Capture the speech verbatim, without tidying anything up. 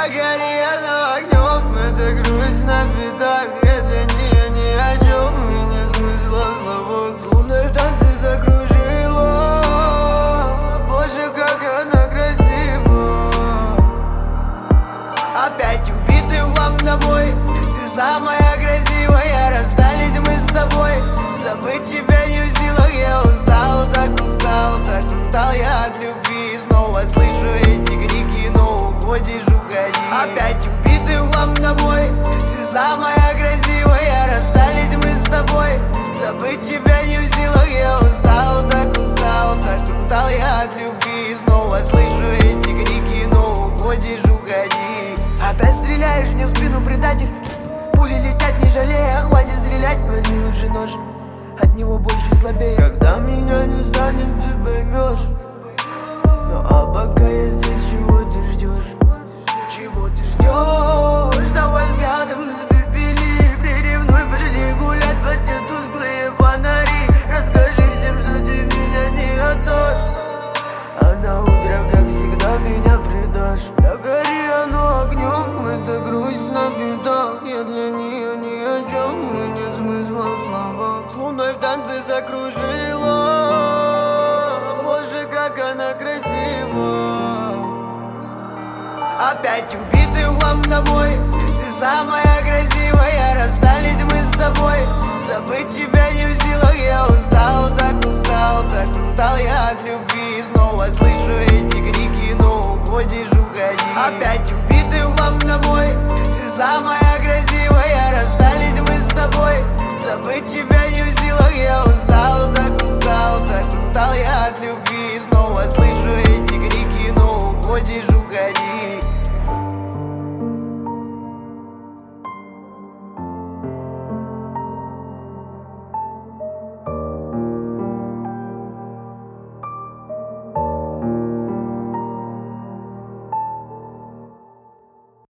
Погори она огнем, это грусть на бедах. Я для нее ни о чем, и нет смысла в словах. С луной в танце закружила, боже, как она красива. Опять убитый в хлам тобой, ты самая красивая. Расстались мы с тобой, забыть тебя не в силах. Я устал, так устал, так устал я от любви. Снова слышу эти крики, но уходишь, уходи. Опять убитый в хлам тобой, ты самая красивая. Расстались мы с тобой, забыть тебя не в силах. Я устал, так устал, так устал я от любви. Снова слышу эти крики, но уходишь, уходи. Опять стреляешь мне в спину предательски, пули летят не жалея, хватит стрелять, возьми лучше нож, от него больше слабее. Когда меня не станет, ты поймешь. Ну а пока я здесь, чего ты ждешь? Чего ты ждешь? Давай взглядом испепели, приревнуй, пошли гулять под те тусклые фонари. Расскажи всем, что ты меня не отдашь, а на утро, как всегда, меня предашь. Да гори оно огнем, это грусть на бедах. Я для нее ни о чем, и нет смысла в словах. С луной в танце закружила, боже, как она красива. Опять убитый в хлам тобой, ты самая красивая. Расстались мы с тобой, забыть тебя не в силах. Я устал, так устал, так устал я от любви. Снова слышу эти крики, но уходишь, уходи. Опять убитый в хлам тобой, ты самая красивая. Расстались мы с тобой, забыть тебя